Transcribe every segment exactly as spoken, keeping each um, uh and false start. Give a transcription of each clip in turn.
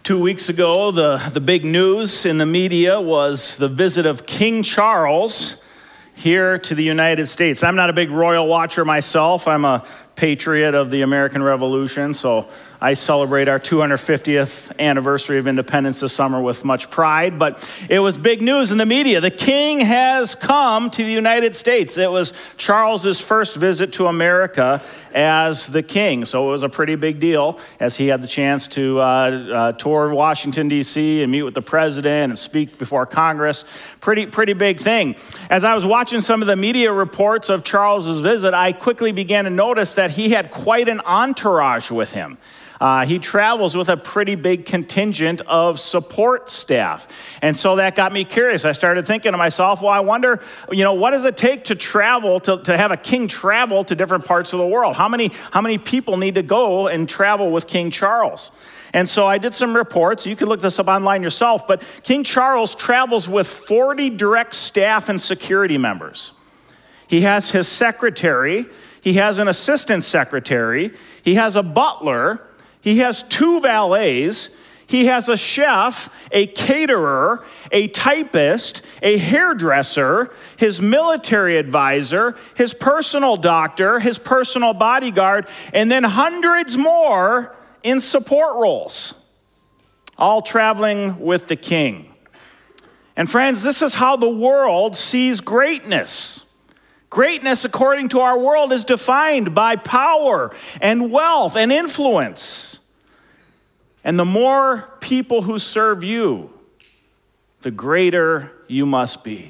Two weeks ago, the, the big news in the media was the visit of King Charles here to the United States. I'm not a big royal watcher myself. I'm a patriot of the American Revolution, so I celebrate our two hundred fiftieth anniversary of independence this summer with much pride. But it was big news in the media. The king has come to the United States. It was Charles's first visit to America as the king, so it was a pretty big deal as he had the chance to uh, uh, tour Washington, D C and meet with the president and speak before Congress. Pretty, pretty big thing. As I was watching some of the media reports of Charles's visit, I quickly began to notice that he had quite an entourage with him. Uh, he travels with a pretty big contingent of support staff. And so that got me curious. I started thinking to myself, well, I wonder, you know, what does it take to travel, to, to have a king travel to different parts of the world? How many, how many people need to go and travel with King Charles? And so I did some reports. You can look this up online yourself. But King Charles travels with forty direct staff and security members. He has his secretary. He has an assistant secretary. He has a butler. He has two valets. He has a chef, a caterer, a typist, a hairdresser, his military advisor, his personal doctor, his personal bodyguard, and then hundreds more in support roles, all traveling with the king. And friends, this is how the world sees greatness. Greatness, according to our world, is defined by power and wealth and influence. And the more people who serve you, the greater you must be.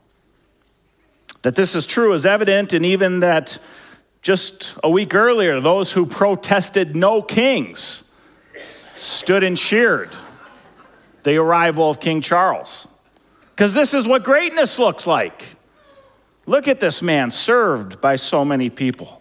That this is true is evident in even that just a week earlier, those who protested no kings stood and cheered the arrival of King Charles. Because this is what greatness looks like. Look at this man served by so many people.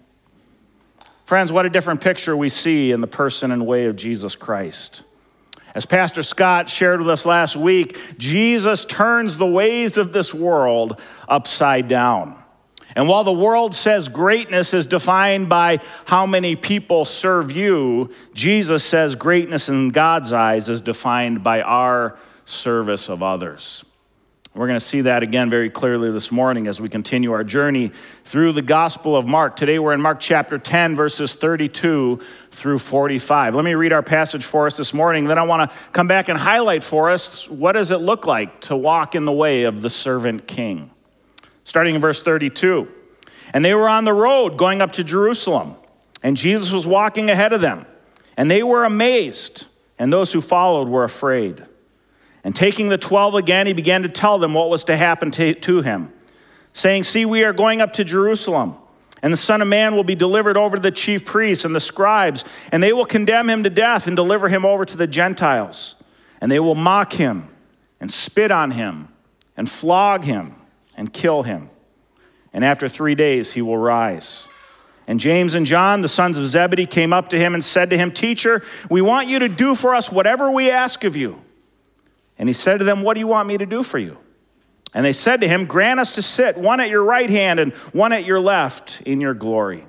Friends, what a different picture we see in the person and way of Jesus Christ. As Pastor Scott shared with us last week, Jesus turns the ways of this world upside down. And while the world says greatness is defined by how many people serve you, Jesus says greatness in God's eyes is defined by our service of others. We're going to see that again very clearly this morning as we continue our journey through the Gospel of Mark. Today we're in Mark chapter ten, verses thirty-two through forty-five. Let me read our passage for us this morning. Then I want to come back and highlight for us what does it look like to walk in the way of the servant king. Starting in verse thirty-two. And they were on the road going up to Jerusalem, and Jesus was walking ahead of them. And they were amazed, and those who followed were afraid. And taking the twelve again, he began to tell them what was to happen to, to him, saying, see, we are going up to Jerusalem, and the Son of Man will be delivered over to the chief priests and the scribes, and they will condemn him to death and deliver him over to the Gentiles. And they will mock him and spit on him and flog him and kill him. And after three days he will rise. And James and John, the sons of Zebedee, came up to him and said to him, Teacher, we want you to do for us whatever we ask of you. And he said to them, what do you want me to do for you? And they said to him, grant us to sit, one at your right hand and one at your left, in your glory.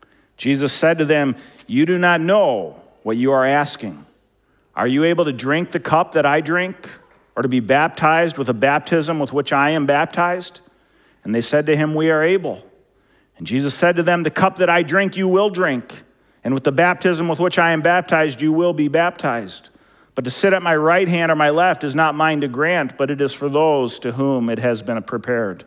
Jesus said to them, you do not know what you are asking. Are you able to drink the cup that I drink, or to be baptized with a baptism with which I am baptized? And they said to him, we are able. And Jesus said to them, the cup that I drink you will drink, and with the baptism with which I am baptized you will be baptized. But to sit at my right hand or my left is not mine to grant, but it is for those to whom it has been prepared.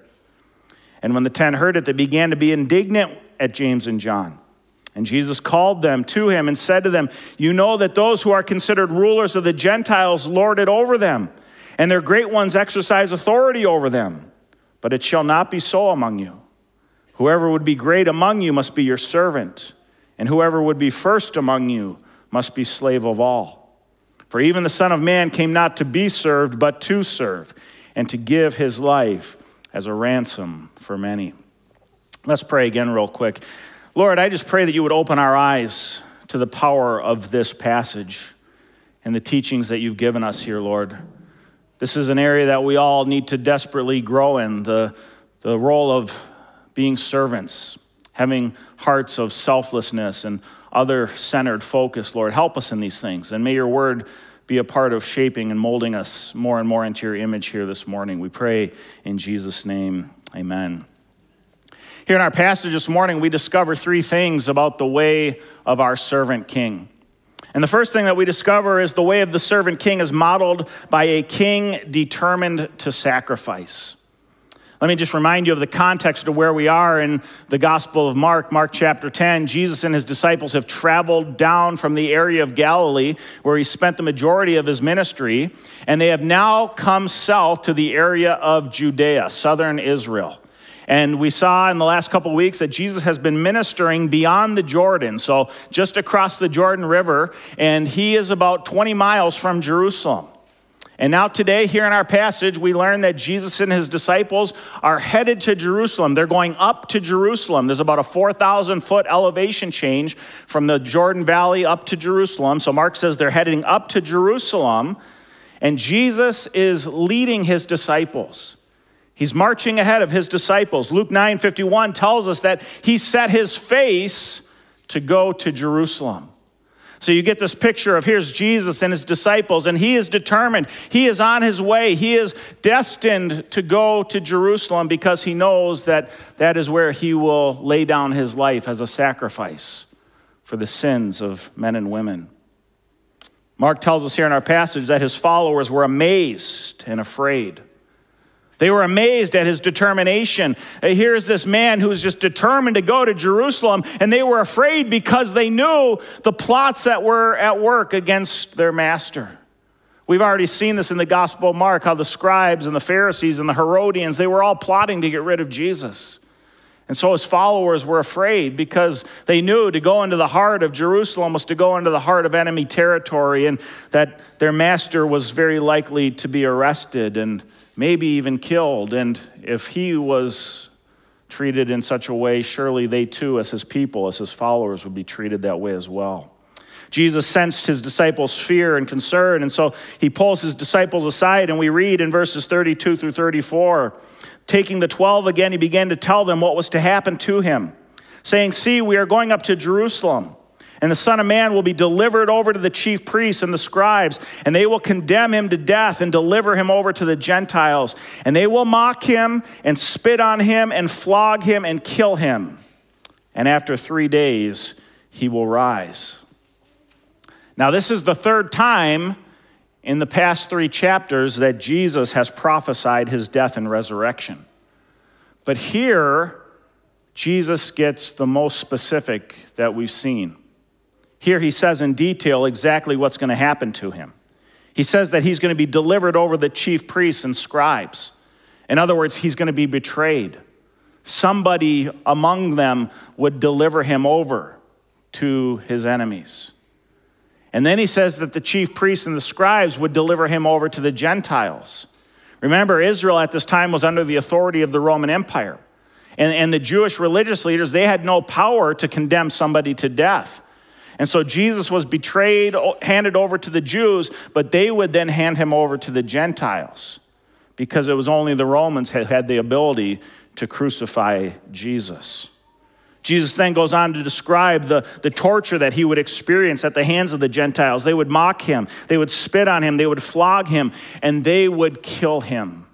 And when the ten heard it, they began to be indignant at James and John. And Jesus called them to him and said to them, you know that those who are considered rulers of the Gentiles lord it over them, and their great ones exercise authority over them. But it shall not be so among you. Whoever would be great among you must be your servant, and whoever would be first among you must be slave of all. For even the Son of Man came not to be served, but to serve, and to give his life as a ransom for many. Let's pray again real quick. Lord, I just pray that you would open our eyes to the power of this passage and the teachings that you've given us here, Lord. This is an area that we all need to desperately grow in, the, the role of being servants, having hearts of selflessness and other-centered focus, Lord. Help us in these things, and may your word be a part of shaping and molding us more and more into your image here this morning. We pray in Jesus' name, amen. Here in our passage this morning, we discover three things about the way of our servant king. And the first thing that we discover is the way of the servant king is modeled by a king determined to sacrifice. Let me just remind you of the context of where we are in the Gospel of Mark, Mark chapter ten. Jesus and his disciples have traveled down from the area of Galilee, where he spent the majority of his ministry, and they have now come south to the area of Judea, southern Israel. And we saw in the last couple of weeks that Jesus has been ministering beyond the Jordan, so just across the Jordan River, and he is about twenty miles from Jerusalem. And now today, here in our passage, we learn that Jesus and his disciples are headed to Jerusalem. They're going up to Jerusalem. There's about a four thousand foot elevation change from the Jordan Valley up to Jerusalem. So Mark says they're heading up to Jerusalem, and Jesus is leading his disciples. He's marching ahead of his disciples. Luke nine fifty-one tells us that he set his face to go to Jerusalem. So you get this picture of here's Jesus and his disciples, and he is determined. He is on his way. He is destined to go to Jerusalem because he knows that that is where he will lay down his life as a sacrifice for the sins of men and women. Mark tells us here in our passage that his followers were amazed and afraid. They were amazed at his determination. Here's this man who was just determined to go to Jerusalem, and they were afraid because they knew the plots that were at work against their master. We've already seen this in the Gospel of Mark, how the scribes and the Pharisees and the Herodians, they were all plotting to get rid of Jesus. And so his followers were afraid because they knew to go into the heart of Jerusalem was to go into the heart of enemy territory, and that their master was very likely to be arrested and maybe even killed. And if he was treated in such a way, surely they too, as his people, as his followers, would be treated that way as well. Jesus sensed his disciples' fear and concern, and so he pulls his disciples aside, and we read in verses thirty-two through thirty-four, taking the twelve again, he began to tell them what was to happen to him, saying, "See, we are going up to Jerusalem, and the Son of Man will be delivered over to the chief priests and the scribes, and they will condemn him to death and deliver him over to the Gentiles. And they will mock him and spit on him and flog him and kill him. And after three days, he will rise." Now, this is the third time in the past three chapters that Jesus has prophesied his death and resurrection. But here, Jesus gets the most specific that we've seen. Here he says in detail exactly what's going to happen to him. He says that he's going to be delivered over the chief priests and scribes. In other words, he's going to be betrayed. Somebody among them would deliver him over to his enemies. And then he says that the chief priests and the scribes would deliver him over to the Gentiles. Remember, Israel at this time was under the authority of the Roman Empire. And, and the Jewish religious leaders, they had no power to condemn somebody to death. And so Jesus was betrayed, handed over to the Jews, but they would then hand him over to the Gentiles because it was only the Romans who had the ability to crucify Jesus. Jesus then goes on to describe the, the torture that he would experience at the hands of the Gentiles. They would mock him, they would spit on him, they would flog him, and they would kill him.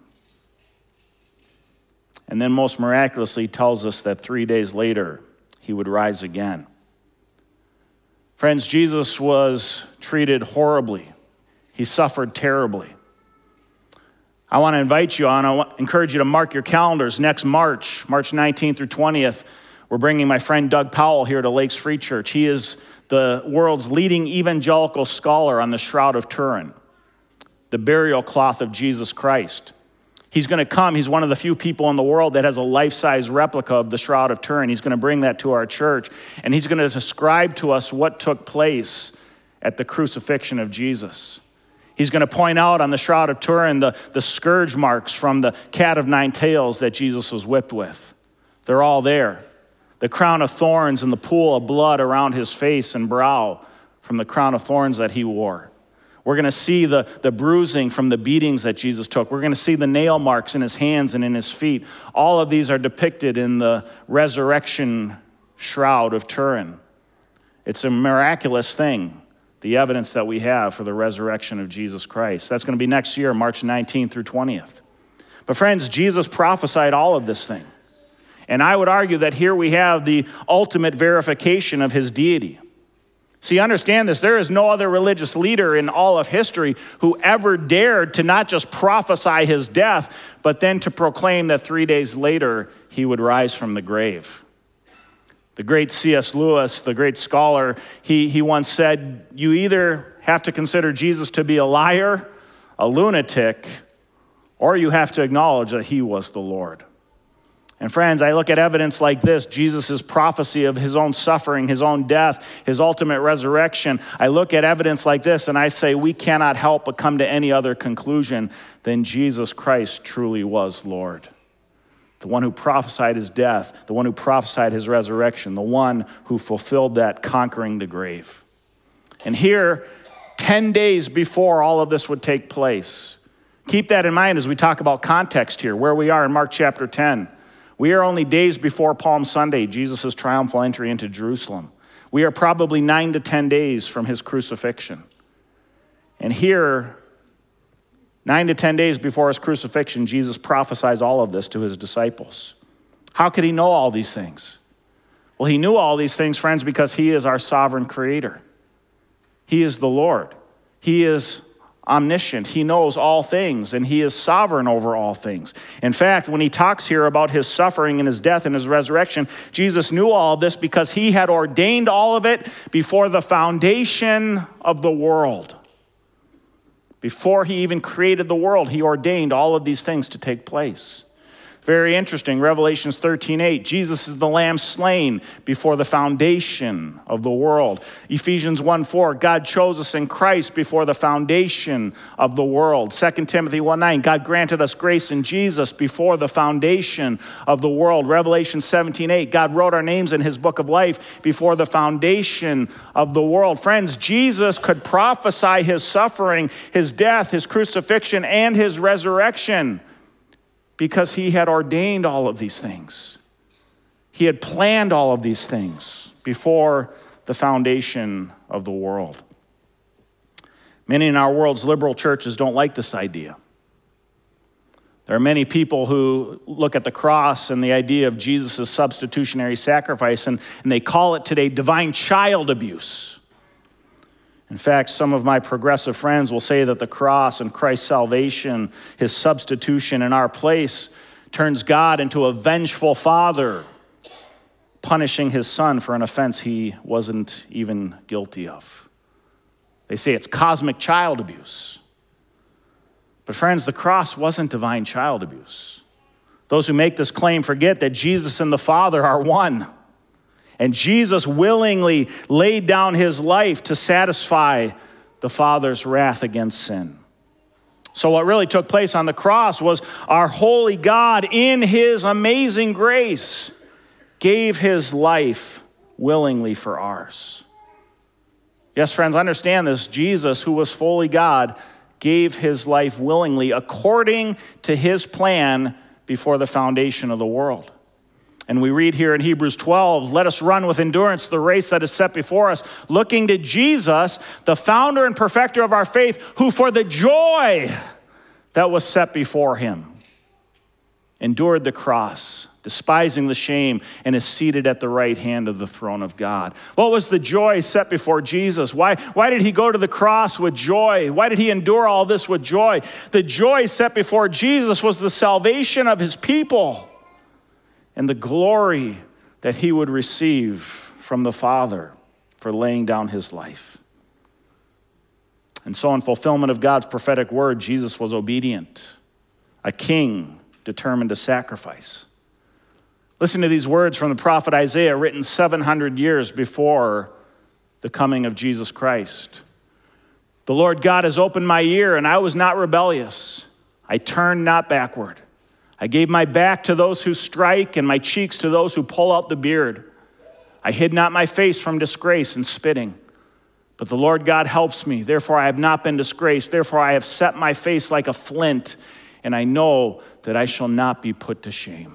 And then most miraculously tells us that three days later, he would rise again. Friends, Jesus was treated horribly. He suffered terribly. I want to invite you on, I want, encourage you to mark your calendars. Next March, March nineteenth through twentieth, we're bringing my friend Doug Powell here to Lakes Free Church. He is the world's leading evangelical scholar on the Shroud of Turin, the burial cloth of Jesus Christ. He's going to come. He's one of the few people in the world that has a life-size replica of the Shroud of Turin. He's going to bring that to our church, and he's going to describe to us what took place at the crucifixion of Jesus. He's going to point out on the Shroud of Turin the, the scourge marks from the cat of nine tails that Jesus was whipped with. They're all there. The crown of thorns and the pool of blood around his face and brow from the crown of thorns that he wore. We're going to see the, the bruising from the beatings that Jesus took. We're going to see the nail marks in his hands and in his feet. All of these are depicted in the resurrection shroud of Turin. It's a miraculous thing the evidence that we have for the resurrection of Jesus Christ. That's going to be next year, March nineteenth through twentieth. But friends, Jesus prophesied all of this thing. And I would argue that here we have the ultimate verification of his deity. See, understand this, there is no other religious leader in all of history who ever dared to not just prophesy his death, but then to proclaim that three days later he would rise from the grave. The great C S Lewis, the great scholar, he, he once said, you either have to consider Jesus to be a liar, a lunatic, or you have to acknowledge that he was the Lord. And friends, I look at evidence like this, Jesus' prophecy of his own suffering, his own death, his ultimate resurrection. I look at evidence like this and I say we cannot help but come to any other conclusion than Jesus Christ truly was Lord. The one who prophesied his death, the one who prophesied his resurrection, the one who fulfilled that, conquering the grave. And here, ten days before all of this would take place, keep that in mind as we talk about context here, where we are in Mark chapter ten. We are only days before Palm Sunday, Jesus' triumphal entry into Jerusalem. We are probably nine to ten days from his crucifixion. And here, nine to ten days before his crucifixion, Jesus prophesies all of this to his disciples. How could he know all these things? Well, he knew all these things, friends, because he is our sovereign creator. He is the Lord. He is omniscient. He knows all things, and he is sovereign over all things. In fact, when he talks here about his suffering and his death and his resurrection, Jesus knew all of this because he had ordained all of it before the foundation of the world. Before he even created the world, he ordained all of these things to take place. Very interesting, Revelation thirteen eight, Jesus is the Lamb slain before the foundation of the world. Ephesians one four, God chose us in Christ before the foundation of the world. Second Timothy one nine, God granted us grace in Jesus before the foundation of the world. Revelation seventeen eight, God wrote our names in his book of life before the foundation of the world. Friends, Jesus could prophesy his suffering, his death, his crucifixion, and his resurrection, because he had ordained all of these things. He had planned all of these things before the foundation of the world. Many in our world's liberal churches don't like this idea. There are many people who look at the cross and the idea of Jesus' substitutionary sacrifice, and, and they call it today divine child abuse. In fact, some of my progressive friends will say that the cross and Christ's salvation, his substitution in our place, turns God into a vengeful father, punishing his son for an offense he wasn't even guilty of. They say it's cosmic child abuse. But friends, the cross wasn't divine child abuse. Those who make this claim forget that Jesus and the Father are one. And Jesus willingly laid down his life to satisfy the Father's wrath against sin. So what really took place on the cross was our holy God, in his amazing grace, gave his life willingly for ours. Yes, friends, understand this. Jesus, who was fully God, gave his life willingly according to his plan before the foundation of the world. And we read here in Hebrews twelve, let us run with endurance the race that is set before us, looking to Jesus, the founder and perfecter of our faith, who for the joy that was set before him endured the cross, despising the shame, and is seated at the right hand of the throne of God. What was the joy set before Jesus? Why, why did he go to the cross with joy? Why did he endure all this with joy? The joy set before Jesus was the salvation of his people and the glory that he would receive from the Father for laying down his life. And so in fulfillment of God's prophetic word, Jesus was obedient, a king determined to sacrifice. Listen to these words from the prophet Isaiah, written seven hundred years before the coming of Jesus Christ. The Lord God has opened my ear, and I was not rebellious. I turned not backward. I gave my back to those who strike and my cheeks to those who pull out the beard. I hid not my face from disgrace and spitting. But the Lord God helps me. Therefore I have not been disgraced. Therefore I have set my face like a flint, and I know that I shall not be put to shame.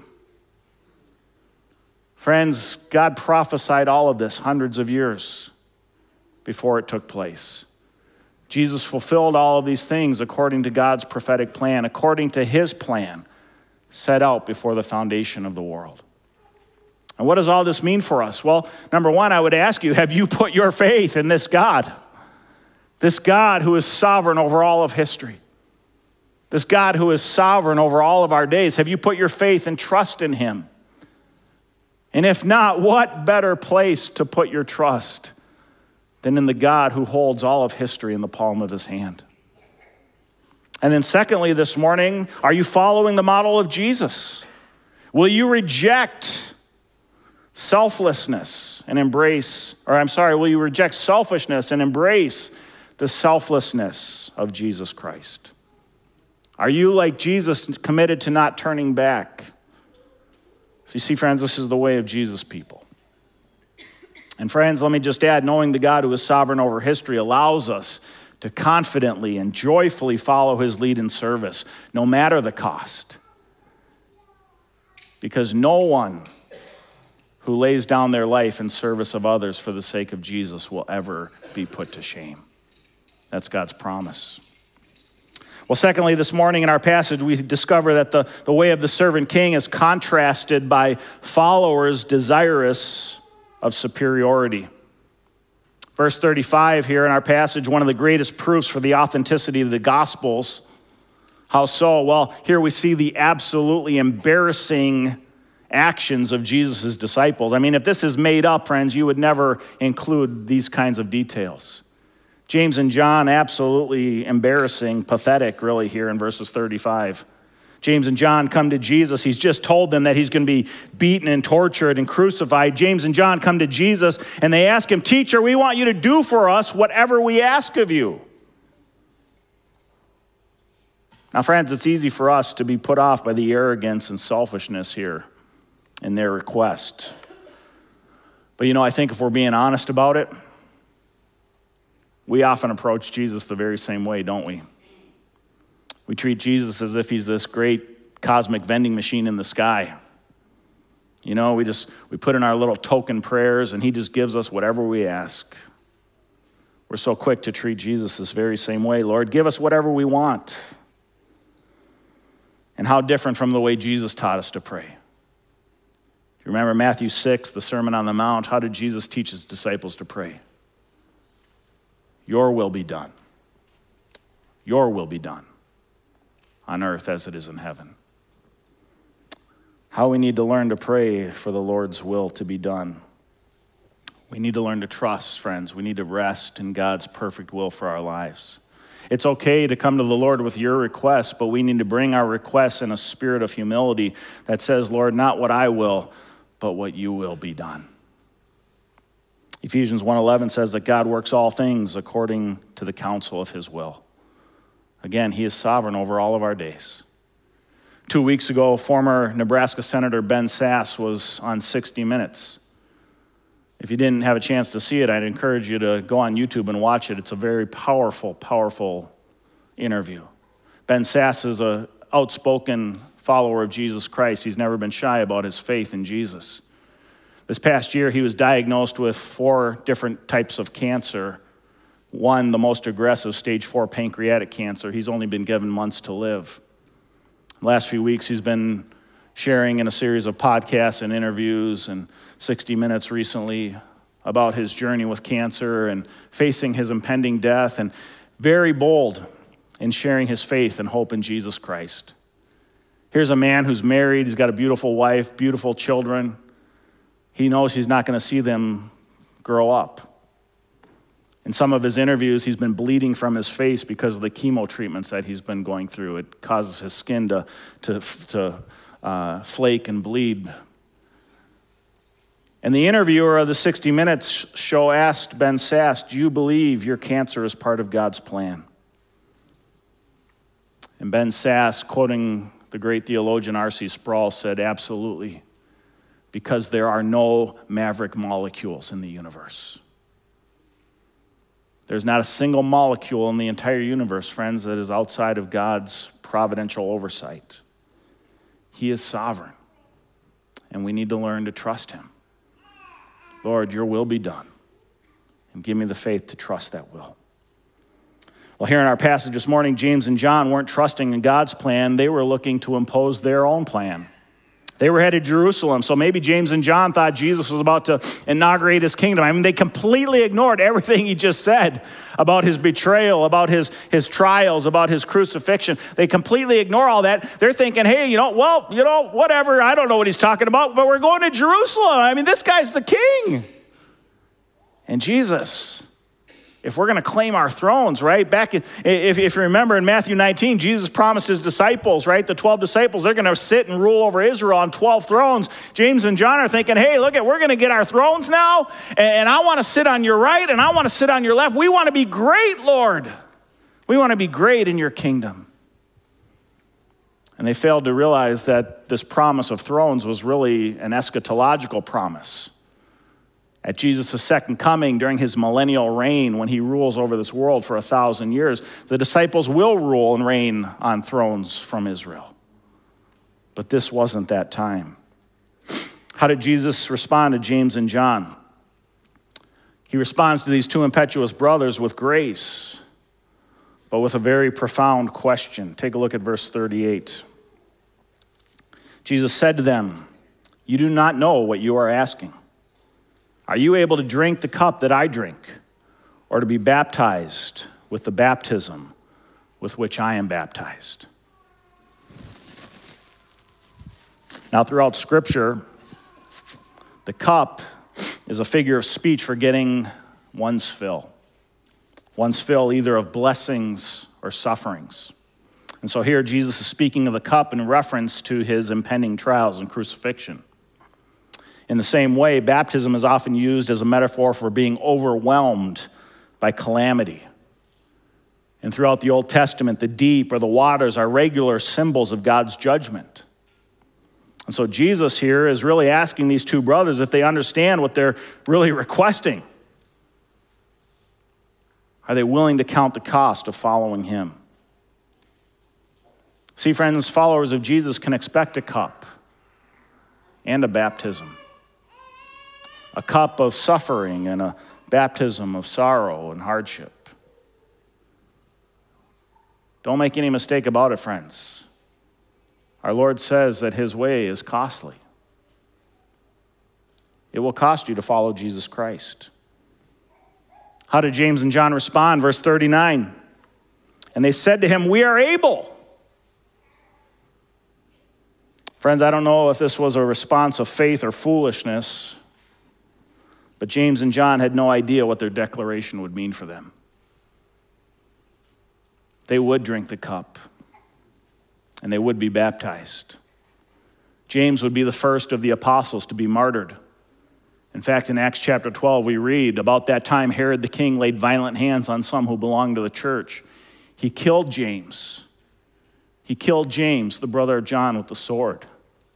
Friends, God prophesied all of this hundreds of years before it took place. Jesus fulfilled all of these things according to God's prophetic plan, according to his plan set out before the foundation of the world. And what does all this mean for us? Well, number one, I would ask you, have you put your faith in this God? This God who is sovereign over all of history. This God who is sovereign over all of our days. Have you put your faith and trust in him? And if not, what better place to put your trust than in the God who holds all of history in the palm of his hand? And then secondly, this morning, are you following the model of Jesus? Will you reject selflessness and embrace, or I'm sorry, will you reject selfishness and embrace the selflessness of Jesus Christ? Are you, like Jesus, committed to not turning back? So you see, friends, this is the way of Jesus' people. And friends, let me just add, knowing the God who is sovereign over history allows us to confidently and joyfully follow his lead in service, no matter the cost. Because no one who lays down their life in service of others for the sake of Jesus will ever be put to shame. That's God's promise. Well, secondly, this morning in our passage, we discover that the, the way of the servant king is contrasted by followers desirous of superiority. Verse thirty-five here in our passage, one of the greatest proofs for the authenticity of the Gospels. How so? Well, here we see the absolutely embarrassing actions of Jesus' disciples. I mean, if this is made up, friends, you would never include these kinds of details. James and John, absolutely embarrassing, pathetic, really, here in verses thirty-five. James and John come to Jesus. He's just told them that he's going to be beaten and tortured and crucified. James and John come to Jesus, and they ask him, "Teacher, we want you to do for us whatever we ask of you." Now, friends, it's easy for us to be put off by the arrogance and selfishness here in their request. But, you know, I think if we're being honest about it, we often approach Jesus the very same way, don't we? We treat Jesus as if he's this great cosmic vending machine in the sky. You know, we just, we put in our little token prayers and he just gives us whatever we ask. We're so quick to treat Jesus this very same way. Lord, give us whatever we want. And how different from the way Jesus taught us to pray. You remember Matthew six, the Sermon on the Mount? How did Jesus teach his disciples to pray? Your will be done. Your will be done on earth as it is in heaven. How we need to learn to pray for the Lord's will to be done. We need to learn to trust, friends. We need to rest in God's perfect will for our lives. It's okay to come to the Lord with your requests, but we need to bring our requests in a spirit of humility that says, Lord, not what I will, but what you will be done. Ephesians one eleven says that God works all things according to the counsel of his will. Again, he is sovereign over all of our days. Two weeks ago, former Nebraska Senator Ben Sasse was on sixty minutes. If you didn't have a chance to see it, I'd encourage you to go on YouTube and watch it. It's a very powerful, powerful interview. Ben Sasse is an outspoken follower of Jesus Christ. He's never been shy about his faith in Jesus. This past year, he was diagnosed with four different types of cancer. One, the most aggressive, stage four pancreatic cancer. He's only been given months to live. The last few weeks, he's been sharing in a series of podcasts and interviews and sixty minutes recently about his journey with cancer and facing his impending death, and very bold in sharing his faith and hope in Jesus Christ. Here's a man who's married. He's got a beautiful wife, beautiful children. He knows he's not going to see them grow up. In some of his interviews, he's been bleeding from his face because of the chemo treatments that he's been going through. It causes his skin to, to, to uh, flake and bleed. And the interviewer of the sixty minutes show asked Ben Sasse, "Do you believe your cancer is part of God's plan?" And Ben Sasse, quoting the great theologian R C Sproul, said, "Absolutely. Because there are no maverick molecules in the universe." There's not a single molecule in the entire universe, friends, that is outside of God's providential oversight. He is sovereign, and we need to learn to trust him. Lord, your will be done. and give me the faith to trust that will. Well, here in our passage this morning, James and John weren't trusting in God's plan. They were looking to impose their own plan. They were headed to Jerusalem, so maybe James and John thought Jesus was about to inaugurate his kingdom. I mean, they completely ignored everything he just said about his betrayal, about his, his trials, about his crucifixion. They completely ignore all that. They're thinking, hey, you know, well, you know, whatever. I don't know what he's talking about, but we're going to Jerusalem. I mean, this guy's the king. And Jesus, if we're going to claim our thrones, right? Back in, if, if you remember in Matthew nineteen, Jesus promised his disciples, right? The twelve disciples, they're going to sit and rule over Israel on twelve thrones. James and John are thinking, hey, look, at we're going to get our thrones now, and I want to sit on your right, and I want to sit on your left. We want to be great, Lord. We want to be great in your kingdom. And they failed to realize that this promise of thrones was really an eschatological promise. At Jesus' second coming, during his millennial reign, when he rules over this world for a thousand years, the disciples will rule and reign on thrones from Israel. But this wasn't that time. How did Jesus respond to James and John? He responds to these two impetuous brothers with grace, but with a very profound question. Take a look at verse thirty-eight. Jesus said to them, "You do not know what you are asking. Are you able to drink the cup that I drink, or to be baptized with the baptism with which I am baptized?" Now, throughout Scripture, the cup is a figure of speech for getting one's fill. One's fill either of blessings or sufferings. And so here Jesus is speaking of the cup in reference to his impending trials and crucifixion. In the same way, baptism is often used as a metaphor for being overwhelmed by calamity. And throughout the Old Testament, the deep or the waters are regular symbols of God's judgment. And so Jesus here is really asking these two brothers if they understand what they're really requesting. Are they willing to count the cost of following him? See, friends, followers of Jesus can expect a cup and a baptism. A cup of suffering and a baptism of sorrow and hardship. Don't make any mistake about it, friends. Our Lord says that his way is costly. It will cost you to follow Jesus Christ. How did James and John respond? Verse thirty-nine. And they said to him, "We are able." Friends, I don't know if this was a response of faith or foolishness, but James and John had no idea what their declaration would mean for them. They would drink the cup, and they would be baptized. James would be the first of the apostles to be martyred. In fact, in Acts chapter twelve, we read, about that time Herod the king laid violent hands on some who belonged to the church. He killed James. He killed James, the brother of John, with the sword.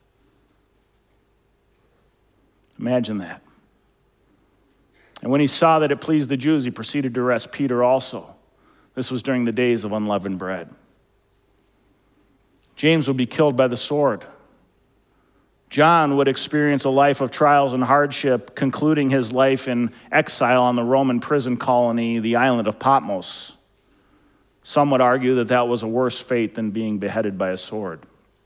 Imagine that. And when he saw that it pleased the Jews, he proceeded to arrest Peter also. This was during the days of unleavened bread. James would be killed by the sword. John would experience a life of trials and hardship, concluding his life in exile on the Roman prison colony, the island of Patmos. Some would argue that that was a worse fate than being beheaded by a sword.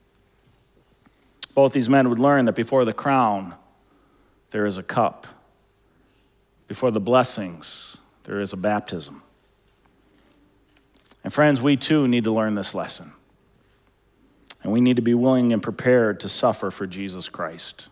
Both these men would learn that before the crown, there is a cup. Before the blessings, there is a baptism. And friends, we too need to learn this lesson. And we need to be willing and prepared to suffer for Jesus Christ.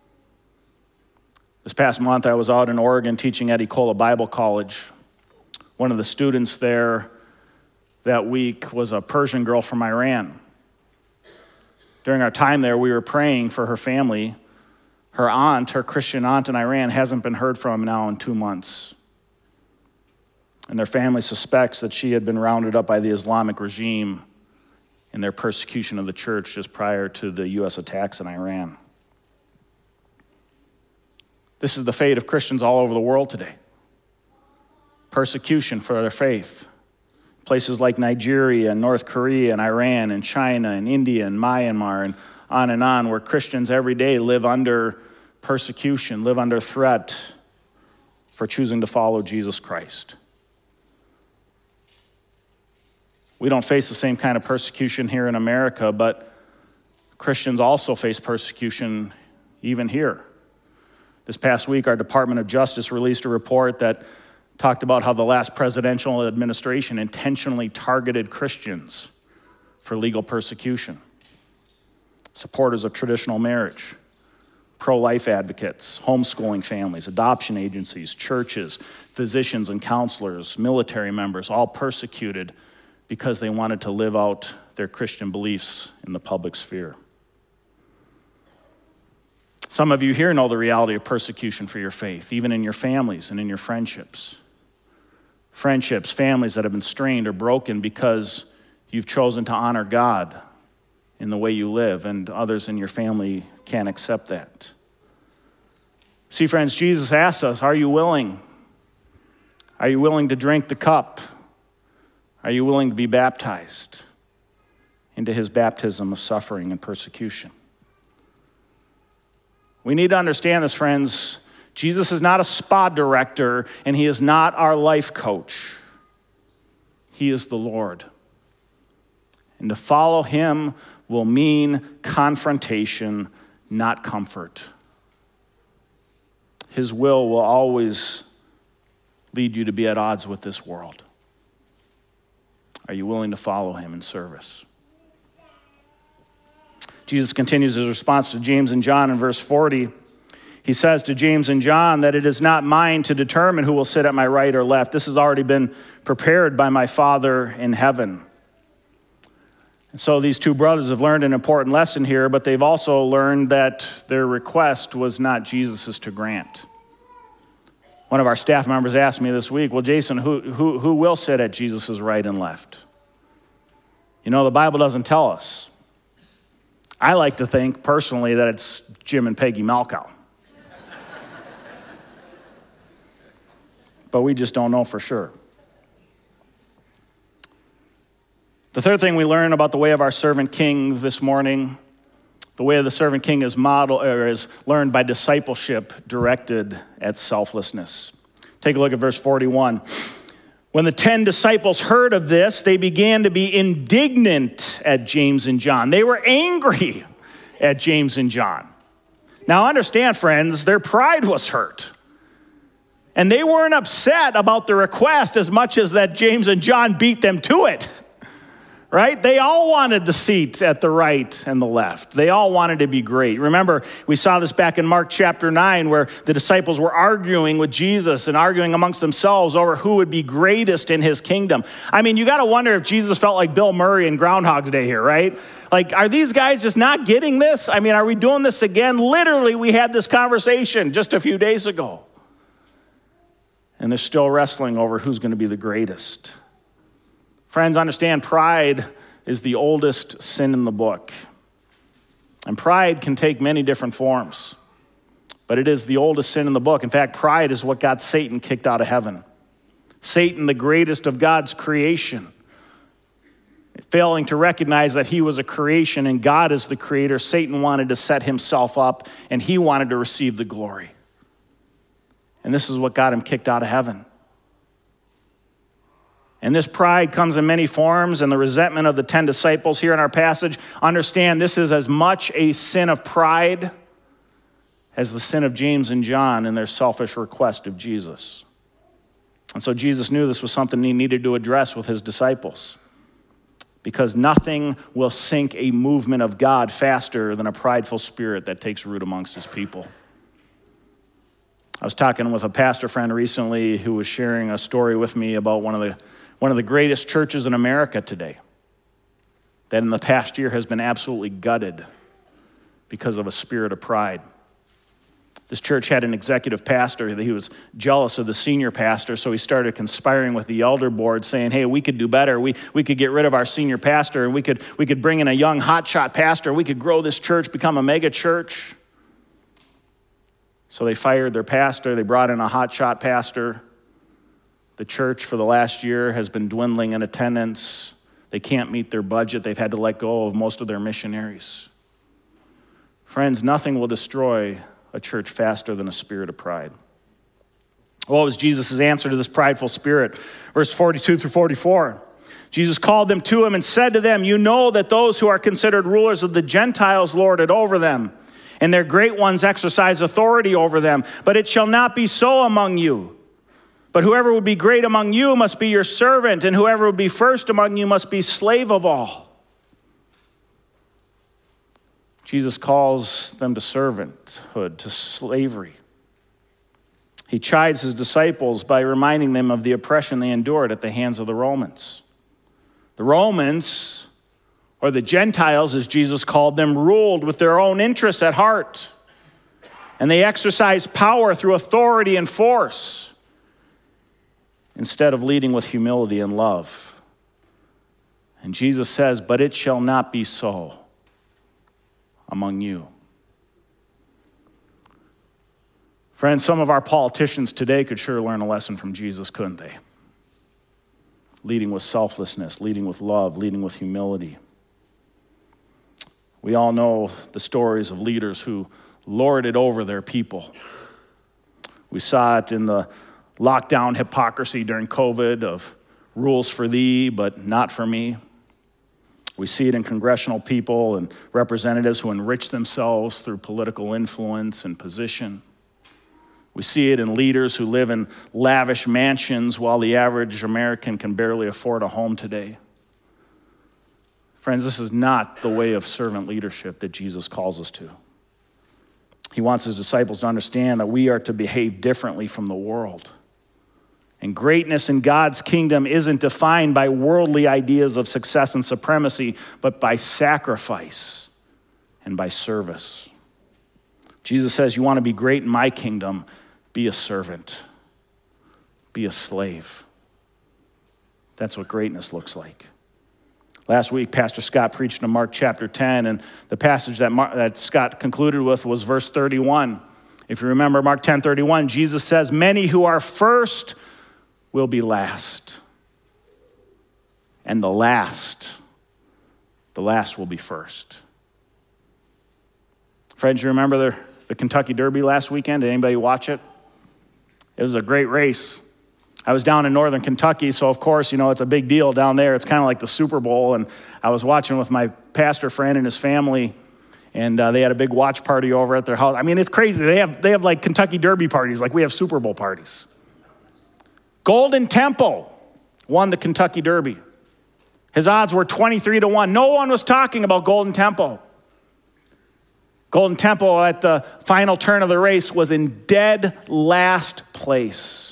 This past month, I was out in Oregon teaching at Ecola Bible College. One of the students there that week was a Persian girl from Iran. During our time there, we were praying for her family. Her aunt, her Christian aunt in Iran, hasn't been heard from now in two months. And their family suspects that she had been rounded up by the Islamic regime in their persecution of the church just prior to the U S attacks in Iran. This is the fate of Christians all over the world today. Persecution for their faith. Places like Nigeria and North Korea and Iran and China and India and Myanmar and on and on, where Christians every day live under persecution, live under threat for choosing to follow Jesus Christ. We don't face the same kind of persecution here in America, but Christians also face persecution even here. This past week, our Department of Justice released a report that talked about how the last presidential administration intentionally targeted Christians for legal persecution. Supporters of traditional marriage, pro-life advocates, homeschooling families, adoption agencies, churches, physicians and counselors, military members, all persecuted because they wanted to live out their Christian beliefs in the public sphere. Some of you here know the reality of persecution for your faith, even in your families and in your friendships. Friendships, families that have been strained or broken because you've chosen to honor God in the way you live, and others in your family can't accept that. See, friends, Jesus asks us, are you willing? Are you willing to drink the cup? Are you willing to be baptized into his baptism of suffering and persecution? We need to understand this, friends. Jesus is not a spa director, and he is not our life coach. He is the Lord. And to follow him will mean confrontation, not comfort. His will will always lead you to be at odds with this world. Are you willing to follow him in service? Jesus continues his response to James and John in verse forty. He says to James and John that it is not mine to determine who will sit at my right or left. This has already been prepared by my Father in heaven. And so these two brothers have learned an important lesson here, but they've also learned that their request was not Jesus's to grant. One of our staff members asked me this week, well, Jason, who, who, who will sit at Jesus's right and left? You know, the Bible doesn't tell us. I like to think, personally, that it's Jim and Peggy Malkow. But we just don't know for sure. The third thing we learn about the way of our servant king this morning, the way of the servant king is modeled or is learned by discipleship directed at selflessness. Take a look at verse forty-one. When the ten disciples heard of this, they began to be indignant at James and John. They were angry at James and John. Now understand, friends, their pride was hurt. And they weren't upset about the request as much as that James and John beat them to it. Right? They all wanted the seat at the right and the left. They all wanted to be great. Remember, we saw this back in Mark chapter nine where the disciples were arguing with Jesus and arguing amongst themselves over who would be greatest in his kingdom. I mean, you got to wonder if Jesus felt like Bill Murray in Groundhog Day here, right? Like, are these guys just not getting this? I mean, are we doing this again? Literally, we had this conversation just a few days ago. And they're still wrestling over who's going to be the greatest. Friends, understand, pride is the oldest sin in the book. And pride can take many different forms. But it is the oldest sin in the book. In fact, pride is what got Satan kicked out of heaven. Satan, the greatest of God's creation, failing to recognize that he was a creation and God is the creator, Satan wanted to set himself up and he wanted to receive the glory. And this is what got him kicked out of heaven. And this pride comes in many forms, and the resentment of the ten disciples here in our passage, understand this is as much a sin of pride as the sin of James and John in their selfish request of Jesus. And so Jesus knew this was something he needed to address with his disciples, because nothing will sink a movement of God faster than a prideful spirit that takes root amongst his people. I was talking with a pastor friend recently who was sharing a story with me about one of the one of the greatest churches in America today that in the past year has been absolutely gutted because of a spirit of pride. This church had an executive pastor that he was jealous of the senior pastor, so he started conspiring with the elder board saying, hey, we could do better. We we could get rid of our senior pastor and we could we could bring in a young hotshot pastor and we could grow this church, become a mega church. So they fired their pastor, they brought in a hotshot pastor. The church for the last year has been dwindling in attendance. They can't meet their budget. They've had to let go of most of their missionaries. Friends, nothing will destroy a church faster than a spirit of pride. What was Jesus' answer to this prideful spirit? Verse forty-two through forty-four. Jesus called them to him and said to them, "You know that those who are considered rulers of the Gentiles lord it over them, and their great ones exercise authority over them. But it shall not be so among you. But whoever would be great among you must be your servant, and whoever would be first among you must be slave of all." Jesus calls them to servanthood, to slavery. He chides his disciples by reminding them of the oppression they endured at the hands of the Romans. The Romans, or the Gentiles as Jesus called them, ruled with their own interests at heart. And they exercised power through authority and force instead of leading with humility and love. And Jesus says, "But it shall not be so among you." Friends, some of our politicians today could sure learn a lesson from Jesus, couldn't they? Leading with selflessness, leading with love, leading with humility. We all know the stories of leaders who lorded over their people. We saw it in the lockdown hypocrisy during COVID of rules for thee, but not for me. We see it in congressional people and representatives who enrich themselves through political influence and position. We see it in leaders who live in lavish mansions while the average American can barely afford a home today. Friends, this is not the way of servant leadership that Jesus calls us to. He wants his disciples to understand that we are to behave differently from the world. And greatness in God's kingdom isn't defined by worldly ideas of success and supremacy, but by sacrifice and by service. Jesus says, "You want to be great in my kingdom, be a servant, be a slave." That's what greatness looks like. Last week, Pastor Scott preached in Mark chapter ten, and the passage that, Mark, that Scott concluded with was verse thirty-one. If you remember Mark ten thirty-one, Jesus says, "Many who are first will be last, and the last, the last will be first." Friends, you remember the, the Kentucky Derby last weekend? Did anybody watch it? It was a great race. I was down in northern Kentucky, so of course, you know, it's a big deal down there. It's kind of like the Super Bowl, and I was watching with my pastor friend and his family, and uh, they had a big watch party over at their house. I mean, it's crazy. They have, they have like Kentucky Derby parties, like we have Super Bowl parties. Golden Temple won the Kentucky Derby. His odds were twenty-three to one. No one was talking about Golden Temple. Golden Temple at the final turn of the race was in dead last place.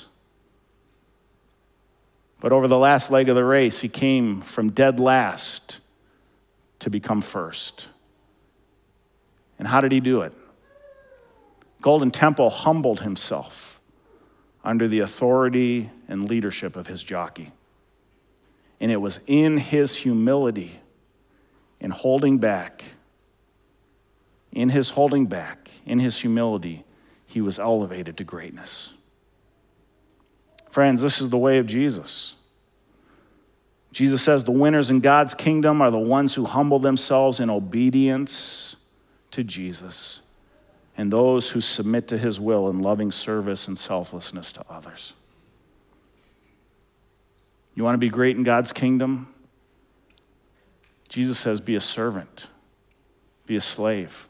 But over the last leg of the race, he came from dead last to become first. And how did he do it? Golden Temple humbled himself under the authority and leadership of his jockey. And it was in his humility, in holding back, in his holding back, in his humility, he was elevated to greatness. Friends, this is the way of Jesus. Jesus says the winners in God's kingdom are the ones who humble themselves in obedience to Jesus, and those who submit to his will in loving service and selflessness to others. You want to be great in God's kingdom? Jesus says, be a servant, be a slave.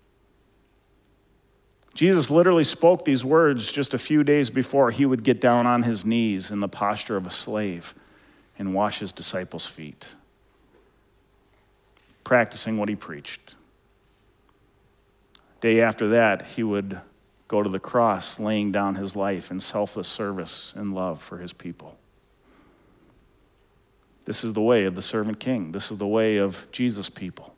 Jesus literally spoke these words just a few days before he would get down on his knees in the posture of a slave and wash his disciples' feet, practicing what he preached. Day after that, he would go to the cross, laying down his life in selfless service and love for his people. This is the way of the servant king. This is the way of Jesus' people.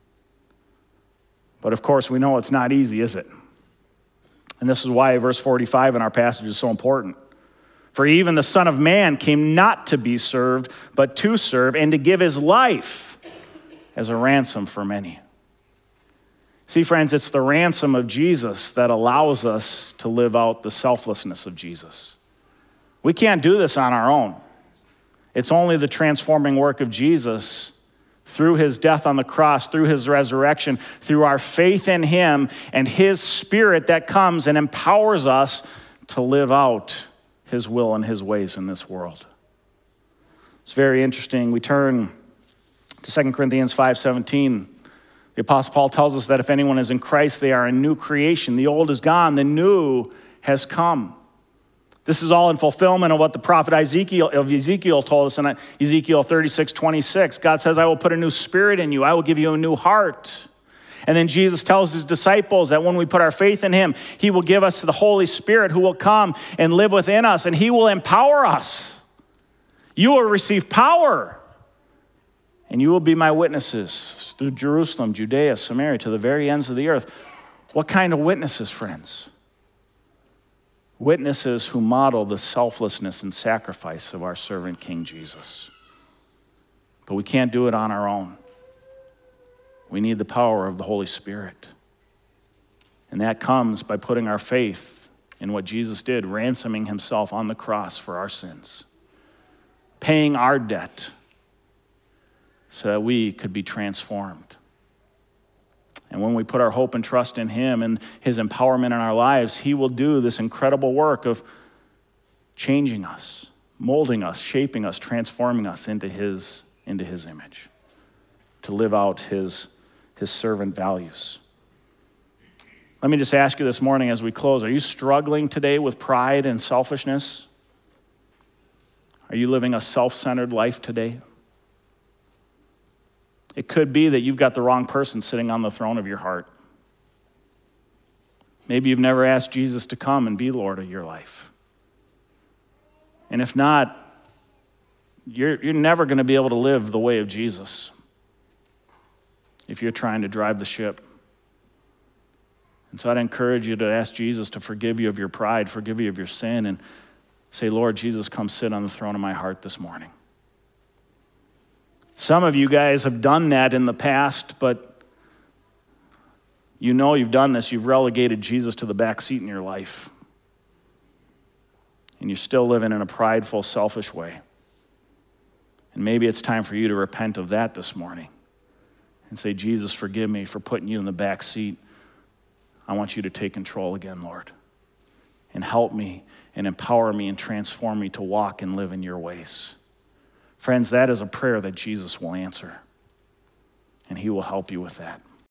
But of course, we know it's not easy, is it? And this is why verse forty-five in our passage is so important. For even the Son of Man came not to be served, but to serve and to give his life as a ransom for many. See, friends, it's the ransom of Jesus that allows us to live out the selflessness of Jesus. We can't do this on our own. It's only the transforming work of Jesus through his death on the cross, through his resurrection, through our faith in him and his Spirit that comes and empowers us to live out his will and his ways in this world. It's very interesting. We turn to Second Corinthians five seventeen. The Apostle Paul tells us that if anyone is in Christ, they are a new creation. The old is gone, the new has come. This is all in fulfillment of what the prophet Ezekiel, of Ezekiel told us in Ezekiel thirty-six twenty-six. God says, I will put a new spirit in you. I will give you a new heart. And then Jesus tells his disciples that when we put our faith in him, he will give us the Holy Spirit who will come and live within us, and he will empower us. You will receive power, and you will be my witnesses through Jerusalem, Judea, Samaria, to the very ends of the earth. What kind of witnesses, friends? Witnesses who model the selflessness and sacrifice of our servant King Jesus. But we can't do it on our own. We need the power of the Holy Spirit. And that comes by putting our faith in what Jesus did, ransoming himself on the cross for our sins, paying our debt so that we could be transformed. And when we put our hope and trust in him and his empowerment in our lives, he will do this incredible work of changing us, molding us, shaping us, transforming us into his, into his image, to live out his, his servant values. Let me just ask you this morning as we close, are you struggling today with pride and selfishness? Are you living a self-centered life today? It could be that you've got the wrong person sitting on the throne of your heart. Maybe you've never asked Jesus to come and be Lord of your life. And if not, you're, you're never going to be able to live the way of Jesus if you're trying to drive the ship. And so I'd encourage you to ask Jesus to forgive you of your pride, forgive you of your sin, and say, Lord Jesus, come sit on the throne of my heart this morning. Some of you guys have done that in the past, but you know you've done this. You've relegated Jesus to the back seat in your life. And you're still living in a prideful, selfish way. And maybe it's time for you to repent of that this morning and say, Jesus, forgive me for putting you in the back seat. I want you to take control again, Lord, and help me and empower me and transform me to walk and live in your ways. Friends, that is a prayer that Jesus will answer, and he will help you with that.